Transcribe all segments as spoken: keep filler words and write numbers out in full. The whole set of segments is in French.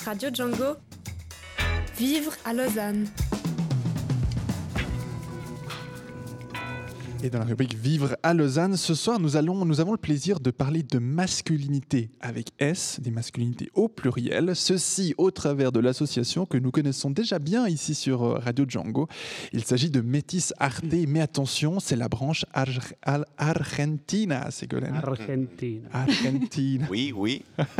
Radio Django. Vivre à Lausanne. Et dans la rubrique Vivre à Lausanne, ce soir, nous, allons, nous avons le plaisir de parler de masculinité avec S, des masculinités au pluriel. Ceci au travers de l'association que nous connaissons déjà bien ici sur Radio Django. Il s'agit de Métis Arte, mais attention, c'est la branche ar- ar- Argentina, Ségolène. Argentina. Argentina. Oui, oui.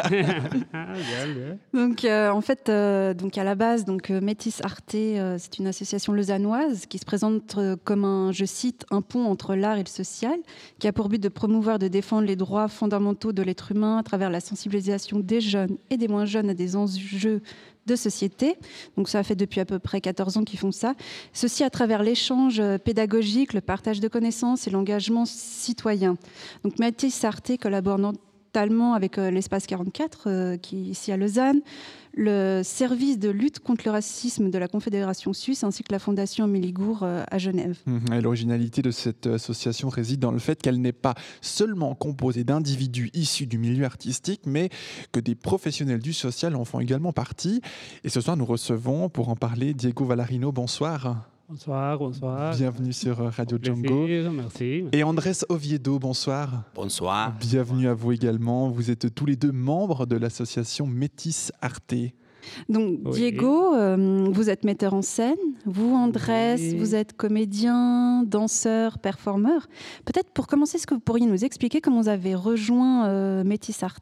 Donc, euh, en fait, euh, donc à la base, donc, euh, Métis Arte, euh, c'est une association lausannoise qui se présente euh, comme un, je cite, un pont entre l'art et le social, qui a pour but de promouvoir, de défendre les droits fondamentaux de l'être humain à travers la sensibilisation des jeunes et des moins jeunes à des enjeux de société. Donc ça fait depuis à peu près quatorze ans qu'ils font ça. Ceci à travers l'échange pédagogique, le partage de connaissances et l'engagement citoyen. Donc Métis Arte collabore notamment avec euh, l'Espace quarante-quatre, euh, qui est ici à Lausanne, le service de lutte contre le racisme de la Confédération suisse, ainsi que la Fondation Méligour euh, à Genève. Mmh, et l'originalité de cette association réside dans le fait qu'elle n'est pas seulement composée d'individus issus du milieu artistique, mais que des professionnels du social en font également partie. Et ce soir, nous recevons, pour en parler, Diego Valarino. Bonsoir. Bonsoir, bonsoir. Bienvenue sur Radio Django. Plaisir, merci. Et Andrés Oviedo, bonsoir. Bonsoir. Bienvenue à vous également. Vous êtes tous les deux membres de l'association Métis Arte. Donc, Oui. Diego, euh, vous êtes metteur en scène. Vous, Andrés, Oui. vous êtes comédien, danseur, performeur. Peut-être pour commencer, est-ce que vous pourriez nous expliquer comment vous avez rejoint euh, Métis Arte ?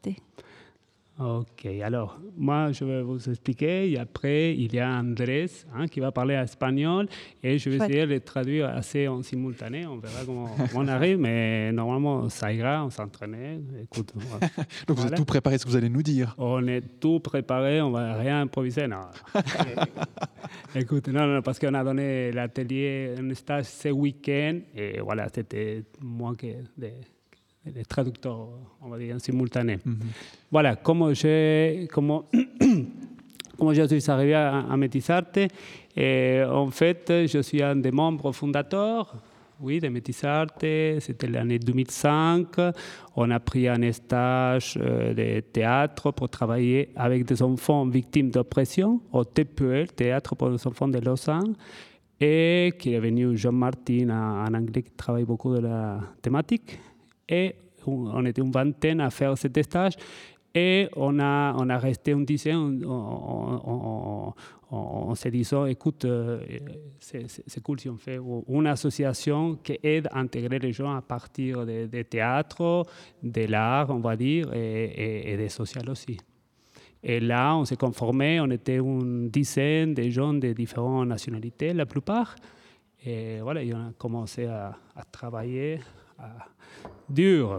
Ok, alors, moi, je vais vous expliquer. Et après, il y a Andrés hein, qui va parler espagnol et je vais Chouette. essayer de le traduire assez en simultané. On verra comment, comment on arrive, mais normalement, ça ira, on s'entraîne. Écoute, voilà. Donc vous Voilà. êtes tout préparé, ce que vous allez nous dire. On est tout préparé, on va rien improviser, non. Écoute, non, non, parce qu'on a donné l'atelier, un stage ce week-end, et voilà, c'était moins que des, des traducteurs, on va dire, en simultané. Mhm. Voilà, comment je, comment, comment je suis arrivé à, à Métis Arte. Et en fait, je suis un des membres fondateurs. Oui, de Métis Arte, c'était l'année deux mille cinq. On a pris un stage euh, de théâtre pour travailler avec des enfants victimes d'oppression au T P L, Théâtre pour les enfants de Lausanne, et qui est venu Jean Martin, un anglais qui travaille beaucoup de la thématique. Et on était une vingtaine à faire cet stage. Et on a, on a resté une dizaine en, en se disant, écoute, euh, c'est, c'est, c'est cool si on fait une association qui aide à intégrer les gens à partir des de théâtres, de l'art, on va dire, et, et, et des sociales aussi. Et là, on s'est conformé, on était une dizaine de gens de différentes nationalités, la plupart. Et voilà, et on a commencé à, à travailler à, dur.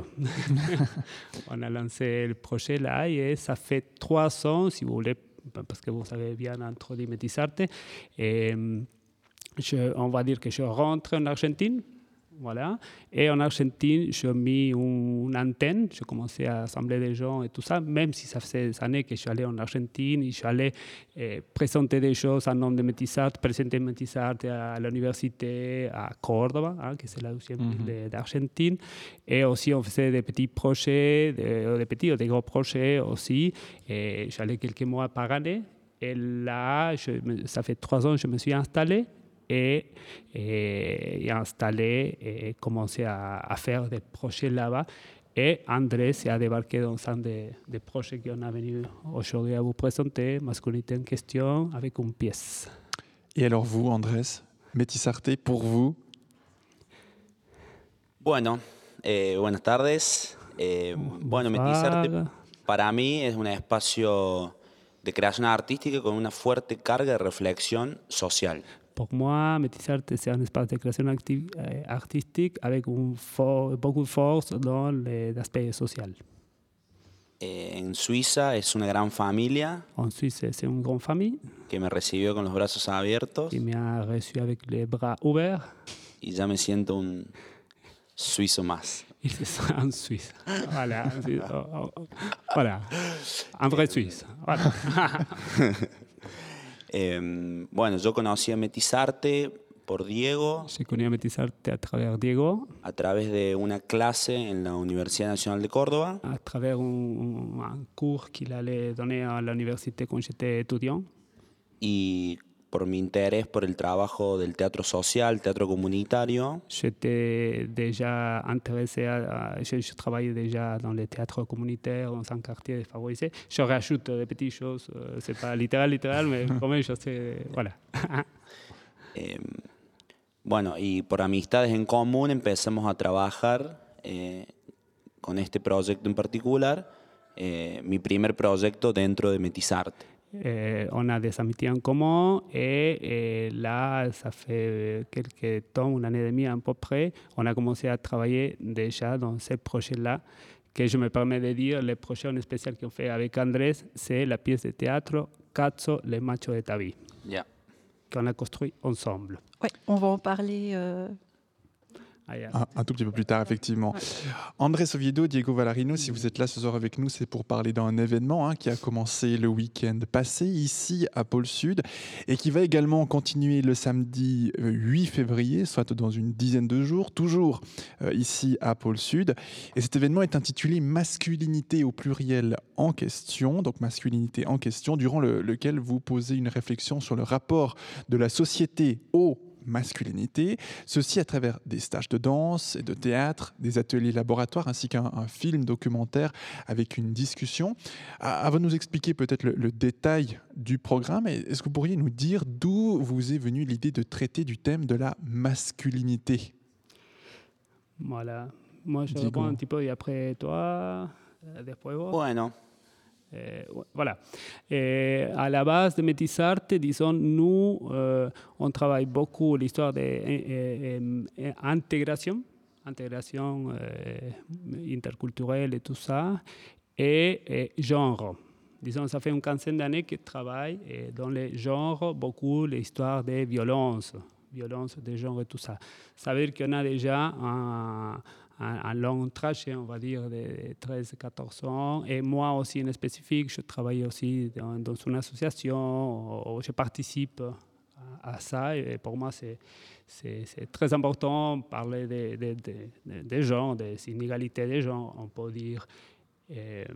On a lancé le projet là et ça fait trois ans, si vous voulez, parce que vous avez bien introduit Métis Arte. Et je, on va dire que je rentre en Argentine. Voilà. Et en Argentine, j'ai mis une antenne. J'ai commencé à assembler des gens et tout ça, même si ça faisait des années que je suis allé en Argentine. Je suis allé eh, présenter des choses en nom de Métis Arte, présenter Métis Arte à l'université à Córdoba, hein, qui c'est la deuxième ville mm-hmm. d'Argentine. Et aussi, on faisait des petits projets, des, des petits ou des gros projets aussi. Et j'allais quelques mois par année. Et là, je, ça fait trois ans que je me suis installé. Et, et, et installé et commencé à, à faire des projets là-bas. Et Andrés a débarqué dans un des, des projets qu'on a venu aujourd'hui à vous présenter, Masculinité en question, avec une pièce. Et alors vous, Andrés, Métis Arte, pour vous? Bueno, eh, buenas tardes. Eh, bueno, Métis Arte para mí es un espacio de creación artística con una fuerte carga de reflexión social. Pour moi, Métis Arte, c'est un espace de création active, euh, artistique avec un for- beaucoup de force dans l'aspect social. Eh, en Suiza es una gran familia. En Suisse, c'est une grande famille. Que me recibió con los brazos abiertos. Qui m'a reçu avec les bras ouverts. Y ya me siento un suizo más. Il se sent en Suisse. Voilà. Voilà. Un vrai Suisse. Voilà. Eh, bueno, yo conocí a Métis Arte por Diego. J'ai connu Métis Arte à travers Diego, A través de una clase en la Universidad Nacional de Córdoba. à travers un, un cours qu'il allait donner à l'université quand j'étais étudiant. Y por mi interés por el trabajo del teatro social, teatro comunitario. J'étais déjà intéressé à, à je, je travaillais déjà dans les théâtres communautaires dans un quartier défavorisé. Je rajoute des petites choses, euh, c'est pas littéral, littéral, mais quand même je sais, voilà. Eh, bueno, y por amistades en común empezamos a trabajar eh, con este proyecto en particular, eh, mi primer proyecto dentro de Métis Arte. Eh, on a des amitiés en commun et, et là, ça fait quelques temps, une année et demie à peu près, on a commencé à travailler déjà dans ce projet-là, que je me permets de dire, le projet en spécial qu'on fait avec Andrés, c'est la pièce de théâtre Cazzo, les machos de ta vie, Yeah. qu'on a construit ensemble. Ouais, on va en parler. Euh... Ah, yeah. Un, un tout petit peu plus tard, effectivement. Ouais. Andrés Oviedo, Diego Valarino, si vous êtes là ce soir avec nous, c'est pour parler d'un événement hein, qui a commencé le week-end passé ici à Pôle Sud et qui va également continuer le samedi huit février, soit dans une dizaine de jours, toujours euh, ici à Pôle Sud. Et cet événement est intitulé Masculinité au pluriel en question, donc masculinité en question, durant le, lequel vous posez une réflexion sur le rapport de la société au masculinité, ceci à travers des stages de danse et de théâtre, des ateliers laboratoires ainsi qu'un un film documentaire avec une discussion. Avant de nous expliquer peut-être le, le détail du programme, est-ce que vous pourriez nous dire d'où vous est venue l'idée de traiter du thème de la masculinité? Voilà. Moi, je Diego. réponds un petit peu et après toi, euh, después vos. Bueno, Eh, voilà. Et à la base de Métis Arte, disons, nous, euh, on travaille beaucoup l'histoire de eh, eh, intégration, intégration euh, interculturelle et tout ça, et, et genre. Disons, ça fait une quinzaine d'années que je travaille et dans les genres, beaucoup l'histoire des violences, violences des genres et tout ça. Ça veut dire qu'on a déjà un Un, un long trajet, on va dire, de treize à quatorze ans. Et moi aussi, en spécifique, je travaille aussi dans, dans une association où je participe à, à ça. Et pour moi, c'est, c'est, c'est très important de parler des de, de, de, de gens, des inégalités des gens, on peut dire. Et,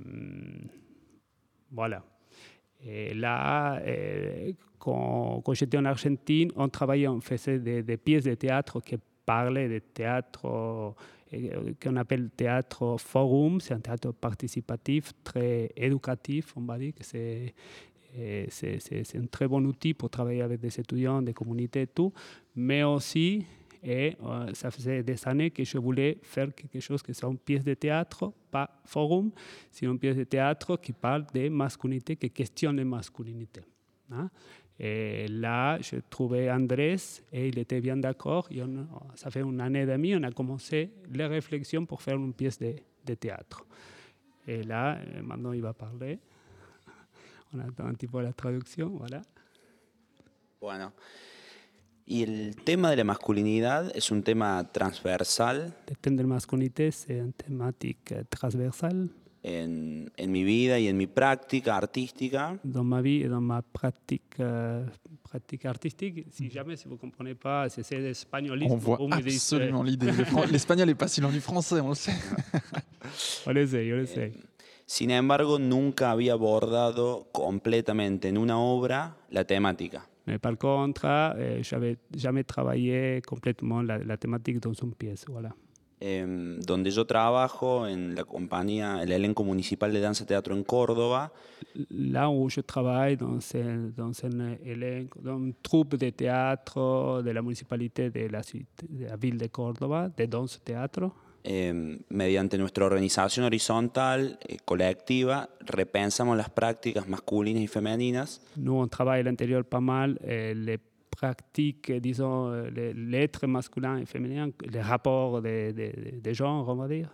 voilà. Et là, et quand, quand j'étais en Argentine, on travaillait, on faisait des, des pièces de théâtre qui parlaient de théâtre qu'on appelle théâtre forum. C'est un théâtre participatif, très éducatif, on va dire que c'est, c'est, c'est, c'est un très bon outil pour travailler avec des étudiants, des communautés et tout, mais aussi, et euh, ça faisait des années que je voulais faire quelque chose qui soit une pièce de théâtre, pas forum, sinon une pièce de théâtre qui parle de masculinité, qui questionne les masculinités. Hein? Et là, je trouvais Andrés et il était bien d'accord. Et on, ça fait une année et demie, on a commencé les réflexions pour faire une pièce de, de théâtre. Et là, maintenant, il va parler. On attend un petit peu la traduction, voilà. Bueno. Y el tema de la masculinidad es un tema transversal. Le thème de la masculinité, c'est une thématique transversale. En, en mi vida y en mi práctica artística. Dans ma vie et dans ma pratique, euh, pratique artistique, si jamais, si vous ne comprenez pas, c'est l'espagnol. On voit absolument l'idée. L'espagnol n'est pas si loin du français, on le sait. On le sait, on le sait. Eh, sin embargo, nunca había abordado completamente en una obra la temática. Mais par contre, euh, je n'avais jamais travaillé complètement la, la thématique dans une pièce, voilà. Eh, donde yo trabajo en la compañía, el elenco municipal de danza teatro en Córdoba. Là où je travaille dans un, dans un elenco, dans une troupe de théâtre de la municipalité de la, de la ville de Córdoba, de danse théâtre. Eh, mediante nuestra organización horizontal, eh, colectiva, repensamos las prácticas masculinas y femeninas. Nous, on travaille à l'intérieur pas mal eh, les pratiques, disons, l'être masculin et féminin, les rapports de, de, de genre, on va dire.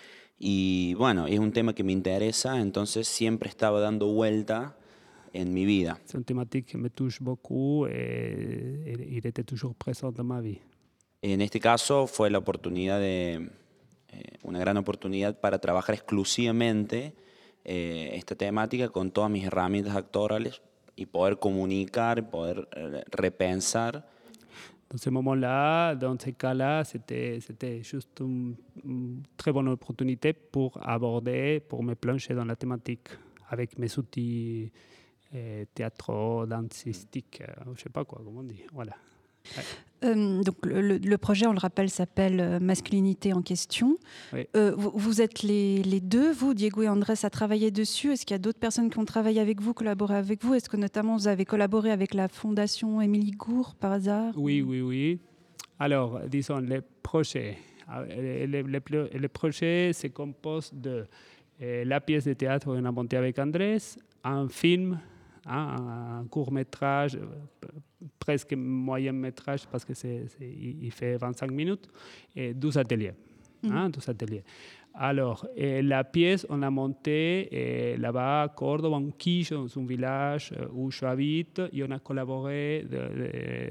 Y bueno, es un tema que me interesa, entonces siempre estaba dando vuelta en mi vida. C'est une thématique qui me touche beaucoup et, et il était toujours présent dans ma vie. En este caso fue la oportunidad de, eh, una gran oportunidad para trabajar exclusivamente eh, esta temática con todas mis herramientas actorales y poder comunicar, poder repensar. dans ce moment-là, dans ces cas-là, c'était, c'était juste une, une très bonne opportunité pour aborder, pour me plonger dans la thématique avec mes outils euh, théâtraux, dancistiques, euh, je ne sais pas quoi, comment on dit. Voilà. Ouais. Euh, donc le, le projet, on le rappelle, s'appelle euh, Masculinité en question. Oui. Euh, vous, vous êtes les, les deux, vous, Diego et Andrés, à travailler dessus. Est-ce qu'il y a d'autres personnes qui ont travaillé avec vous, collaboré avec vous? Est-ce que notamment vous avez collaboré avec la Fondation Émilie Gour, par hasard? Oui, oui, oui. Alors, disons, le projet, le, le, le, le projet se compose de euh, la pièce de théâtre qu'on a montée avec Andrés, un film, hein, un court-métrage, euh, presque moyen-métrage parce que c'est, c'est, il fait vingt-cinq minutes, et douze ateliers. Mmh. Hein, douze ateliers. Alors, eh, la pièce, on l'a montée eh, là-bas à Cordoba, en Quiche, dans un village eh, où j'habite, et on a collaboré, de, de,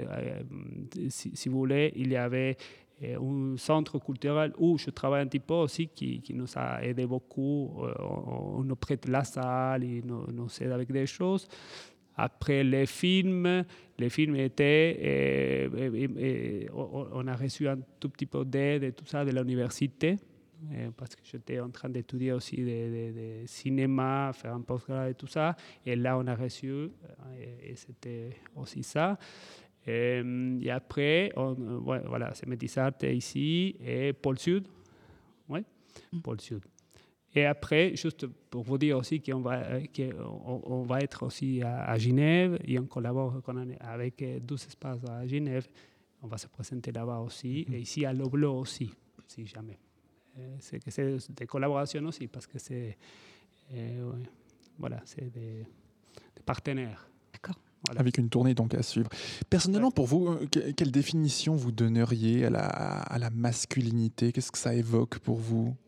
eh, si, si vous voulez, il y avait eh, un centre culturel où je travaille un petit peu aussi, qui, qui nous a aidé beaucoup. On, on nous prête la salle, il nous, nous aide avec des choses. Après les films, les films étaient, eh, eh, eh, on a reçu un tout petit peu d'aide et tout ça de l'université, eh, parce que j'étais en train d'étudier aussi de, de, de cinéma, faire un postgrad et tout ça. Et là, on a reçu, et, et c'était aussi ça. Et, et après, on, ouais, voilà, c'est Métis Arte ici et Pôle Sud. Oui, mm. Pôle Sud. Et après, juste pour vous dire aussi qu'on va, qu'on on va être aussi à, à Genève et on collabore avec douze espaces à Genève. On va se présenter là-bas aussi, mm-hmm. et ici à Loblo aussi, si jamais. C'est que c'est des collaborations aussi, parce que c'est, euh, ouais, voilà, c'est des, des partenaires. D'accord. Voilà. Avec une tournée donc à suivre. Personnellement, ouais. Pour vous, quelle définition vous donneriez à la, à la masculinité? Qu'est-ce que ça évoque pour vous?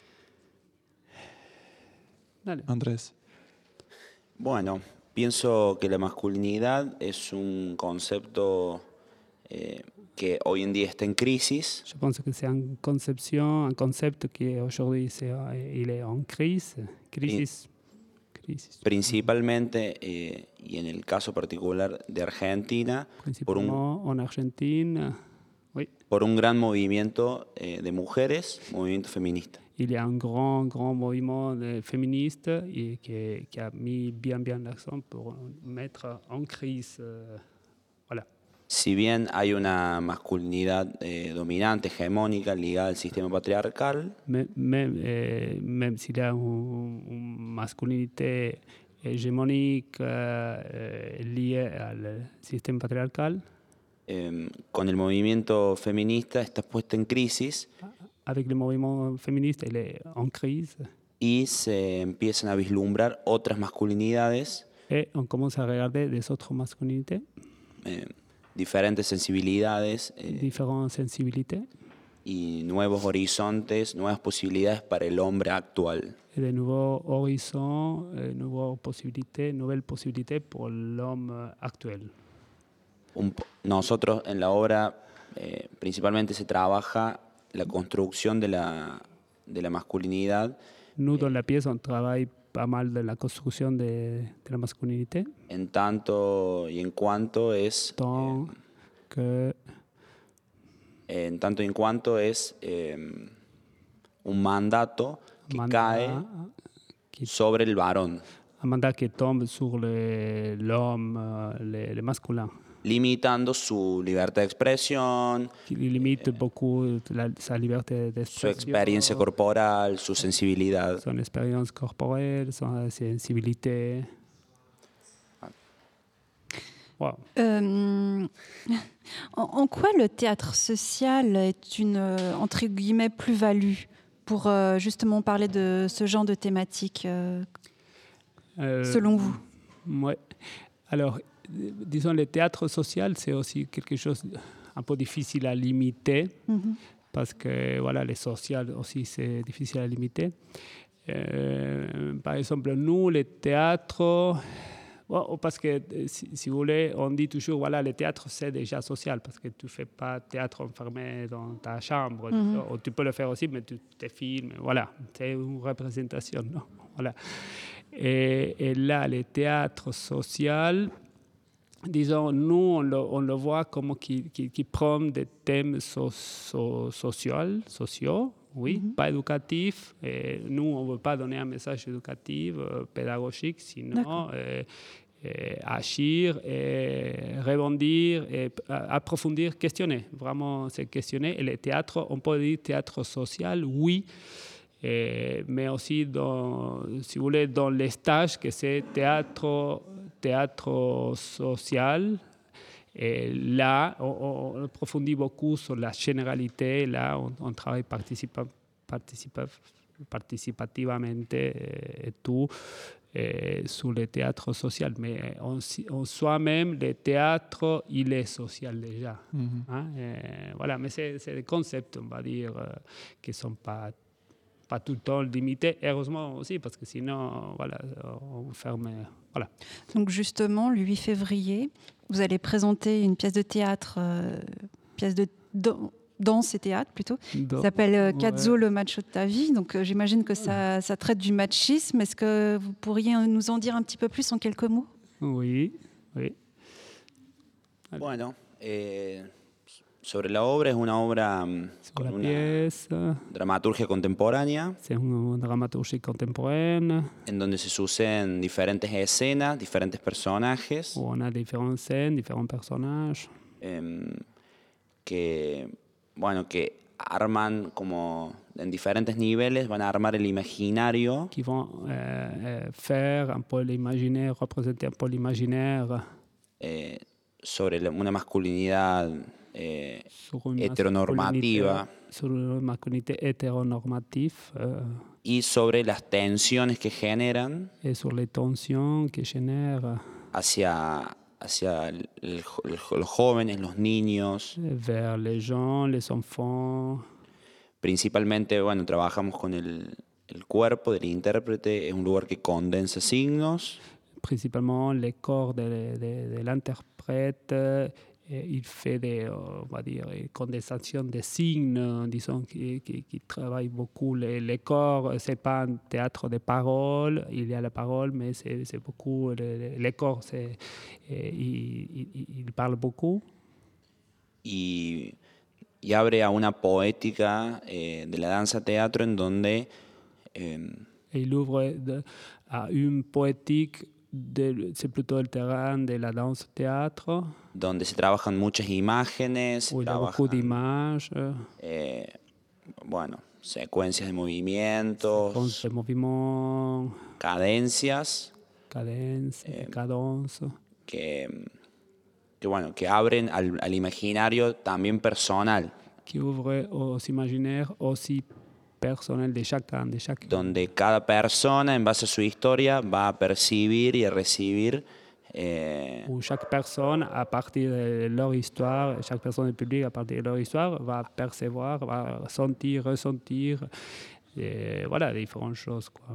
Dale. Andrés. Bueno, pienso que la masculinidad es un concepto eh, que hoy en día está en crisis. Je pense que c'est une conception, un concept qui aujourd'hui c'est, il est en crise, crisis. crisis. Principalmente, eh, y en el caso particular de Argentina, por un, en Argentina, oui. por un gran movimiento eh, de mujeres, movimiento feminista. Il y a un grand, grand mouvement féministe et qui, qui a mis bien, bien l'accent pour mettre en crise. Euh, voilà. Si bien hay una masculinidad eh, dominante, hegemónica, ligada al sistema patriarcal, même, même, eh, même s'il y a une, une masculinité hégémonique eh, liée al sistema patriarcal, eh, con el movimiento feminista está puesta en crisis. Avec le mouvement féministe, il est en crise. Y se empiezan a vislumbrar otras masculinidades. Et on commence à regarder des autres masculinités. Eh, diferentes sensibilidades. Eh, Différentes sensibilités. Y nuevos horizontes, nuevas posibilidades para el hombre actual. Et de nouveaux horizons, de nouvelles possibilités, nouvelles possibilités pour l'homme actuel. Un, nosotros en la obra eh, principalmente se trabaja la construcción de la, de la masculinidad. Nous, dans la pièce, on travaille pas mal de la construction de, de la masculinité. En tanto y en cuanto es... Tant eh, que... En tanto y en cuanto es eh, un mandato que mandat, cae qui, sobre el varón. Un mandat qui tombe sur le, l'homme, le, le masculin. Limitando su libertad de expresión, qui limite eh, beaucoup la, sa liberté d'expression, su experiencia corporal, su sensibilidad. Son expérience corporelle, son sensibilité. Wow. Euh, en, en quoi le théâtre social est une, entre guillemets, plus-value pour euh, justement parler de ce genre de thématique, euh, euh, selon vous? Oui. Alors, disons, le théâtre social, c'est aussi quelque chose un peu difficile à limiter, mm-hmm. parce que voilà, le social aussi, c'est difficile à limiter. Euh, par exemple, nous, le théâtre, bon, parce que si, si vous voulez, on dit toujours, voilà, le théâtre, c'est déjà social, parce que tu ne fais pas théâtre enfermé dans ta chambre. Mm-hmm. Tu peux le faire aussi, mais tu te filmes, voilà, c'est une représentation. Non, voilà. Et, et là, le théâtre social, disons, nous, on le, on le voit comme qui, qui, qui prend des thèmes so, so, sociaux, sociaux, oui, mm-hmm. pas éducatifs. Et nous, on ne veut pas donner un message éducatif, euh, pédagogique, sinon euh, euh, agir, et rebondir, et approfondir, questionner. Vraiment, c'est questionner. Et le théâtre, on peut dire théâtre social, oui. Et, mais aussi, dans, si vous voulez, dans les stages, que c'est théâtre, théâtre social. Et là, on, on approfondit beaucoup sur la généralité. Là, on, on travaille participa, participa, participativement et, et tout et sur le théâtre social. Mais en, en soi-même, le théâtre, il est social déjà. Mm-hmm. Hein? Et voilà, mais c'est, c'est des concepts, on va dire, euh, qui ne sont pas pas tout le temps limité, heureusement aussi, parce que sinon, voilà, on ferme. Voilà. Donc justement, le huit février, vous allez présenter une pièce de théâtre, euh, pièce de dan- danse et théâtre plutôt, qui s'appelle euh, Cazzo, ouais. Le macho de ta vie. Donc euh, j'imagine que ça, ça traite du machisme. Est-ce que vous pourriez nous en dire un petit peu plus en quelques mots? Oui, oui. Bueno, eh... sobre la obra, es una obra con una pieza, dramaturgia contemporánea. C'est une dramaturgie contemporaine. En donde se suceden diferentes escenas, diferentes personajes. On a différentes scènes, différents personnages. Eh, que, bueno, que arman como en diferentes niveles, van a armar el imaginario. Qui vont euh, faire un peu l'imaginaire, représenter un peu l'imaginaire. Eh, sobre la, una masculinidad Eh, heteronormativa sobre una masculinidad heteronormativa euh, y sobre las tensiones que generan et sur les tensions que génèrent hacia, hacia el, el, los jóvenes, los niños, vers les gens, les enfants. Principalmente, bueno, trabajamos con el, el cuerpo del intérprete, es un lugar que condensa signos. Principalement les corps de, de, de l'interprète. Il fait des, on va dire, condensation des signes, disons, qui, qui, qui travaille beaucoup les, les corps. C'est pas un théâtre de paroles, il y a la parole, mais c'est, c'est beaucoup les, les corps. C'est, il, il, il parle beaucoup. Y, y abre a una poética eh, de la danza-teatro en donde eh, Et il ouvre de, à une poétique. De, c'est plutôt le terrain de la danse-théâtre. Donde se trabajan muchas imágenes. Où il y a beaucoup d'images. Eh, bueno, secuencias de movimientos. Séquences de movimientos. Cadencias. Cadencias, eh, cadence. Que, que, bueno, que abren al, al imaginario también personal. Qui ouvre aux imaginaires aussi personnel de chacun, de chacun. Donde cada persona, en base a su historia, va a percibir y a recibir. Eh, Où chaque personne, à partir de leur histoire, chaque personne du public, à partir de leur histoire, va percevoir, va sentir, ressentir, et voilà, différentes choses, quoi.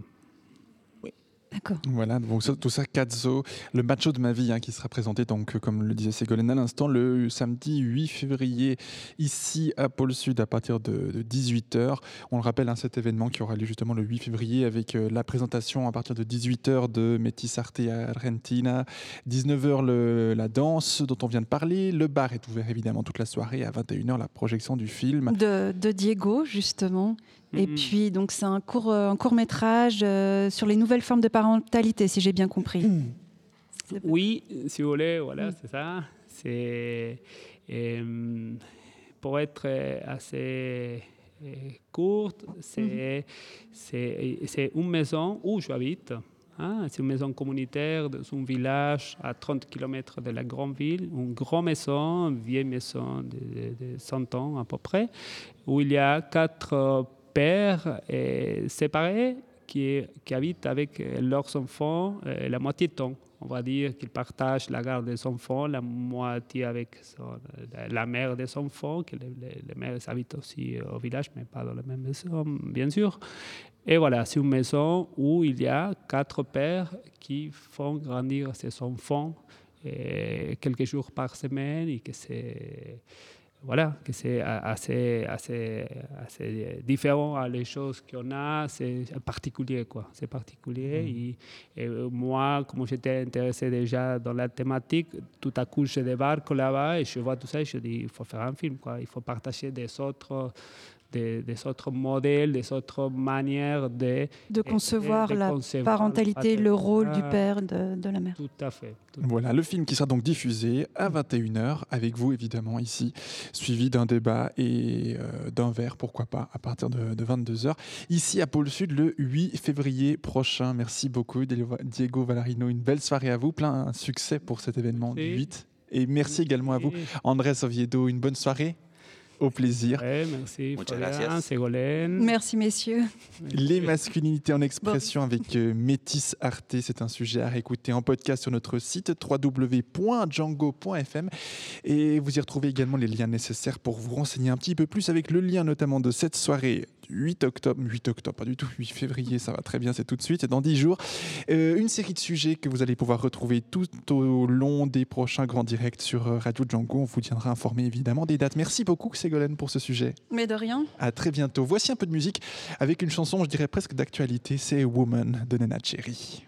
D'accord. Voilà, donc ça, tout ça, Cazzo, le macho de ma vie, hein, qui sera présenté, donc, comme le disait Ségolène à l'instant, le samedi huit février, ici à Pôle Sud, à partir de, de dix-huit heures. On le rappelle, hein, cet événement qui aura lieu justement le huit février, avec euh, la présentation à partir de dix-huit heures de Métis Arte Argentina, dix-neuf heures le, la danse dont on vient de parler, le bar est ouvert évidemment toute la soirée, à vingt et une heures la projection du film. De, de Diego, justement. Et mmh. puis, donc, c'est un court, un court métrage euh, sur les nouvelles formes de parentalité, si j'ai bien compris. Mmh. Oui, si vous voulez, voilà, mmh. c'est ça. C'est, euh, pour être assez euh, courte, c'est, mmh. c'est, c'est une maison où j'habite. Hein, c'est une maison communautaire dans un village à trente kilomètres de la grande ville, une grande maison, une vieille maison de, de, de cent ans à peu près, où il y a quatre pères euh, séparés qui, qui habitent avec leurs enfants euh, la moitié du temps. On va dire qu'ils partagent la garde des enfants, la moitié avec son, la mère des enfants, que les, les, les mères habitent aussi au village, mais pas dans la même maison, bien sûr. Et voilà, c'est une maison où il y a quatre pères qui font grandir ces enfants euh, quelques jours par semaine et que c'est... voilà, que c'est assez, assez, assez différent à les choses qu'on a, c'est particulier, quoi. C'est particulier. Mmh. Et, et moi, comme j'étais intéressé déjà dans la thématique, tout à coup, je débarque là-bas et je vois tout ça et je dis, il faut faire un film, quoi. Il faut partager des autres... Des, des autres modèles, des autres manières de, de concevoir de, de la concevoir parentalité, la le rôle du ah, père, de, de la mère. Tout à fait. Tout voilà, le film qui sera donc diffusé à vingt et une heures, avec vous évidemment ici, suivi d'un débat et euh, d'un verre, pourquoi pas, à partir de, de vingt-deux heures, ici à Pôle Sud le huit février prochain. Merci beaucoup Diego Valarino, une belle soirée à vous, plein de succès pour cet événement du huit. Et merci également à vous Andrés Oviedo, une bonne soirée. Au plaisir. Ouais, merci. Muchas Florian, gracias. Ségolène. Merci, messieurs. Les masculinités en expression bon. avec euh, Métis Arte, c'est un sujet à réécouter en podcast sur notre site w w w point django point f m. Et vous y retrouvez également les liens nécessaires pour vous renseigner un petit peu plus, avec le lien notamment de cette soirée du huit octobre, huit octobre, pas du tout, huit février, ça va très bien, c'est tout de suite, c'est dans dix jours. Euh, une série de sujets que vous allez pouvoir retrouver tout au long des prochains grands directs sur Radio Django. On vous tiendra informé évidemment des dates. Merci beaucoup Ségolène pour ce sujet. Mais de rien. À très bientôt. Voici un peu de musique avec une chanson, je dirais presque d'actualité, c'est Woman de Neneh Cherry.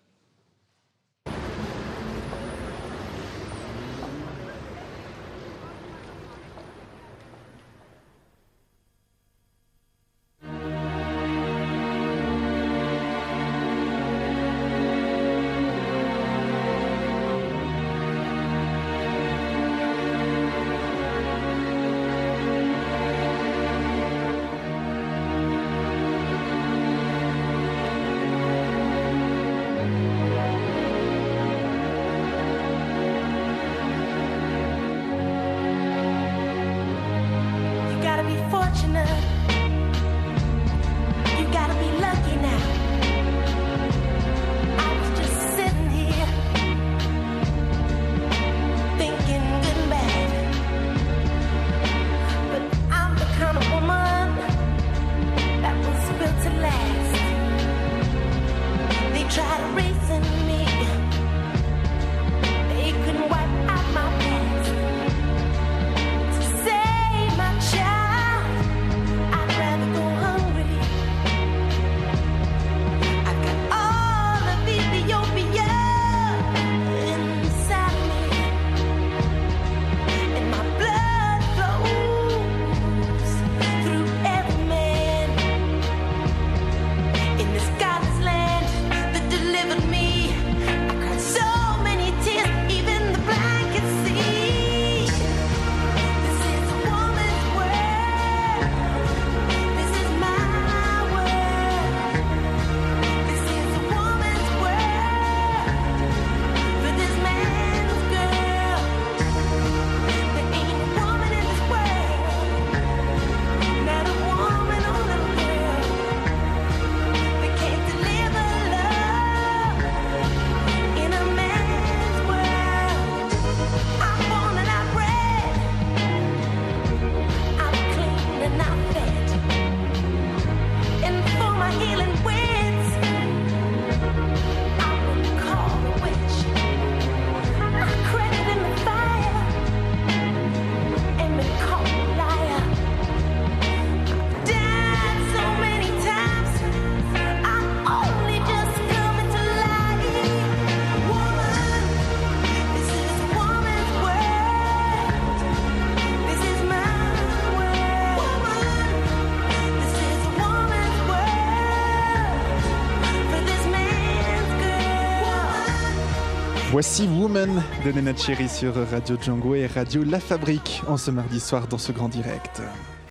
Voici Woman de Neneh Cherry sur Radio Django et Radio La Fabrique en ce mardi soir dans ce grand direct.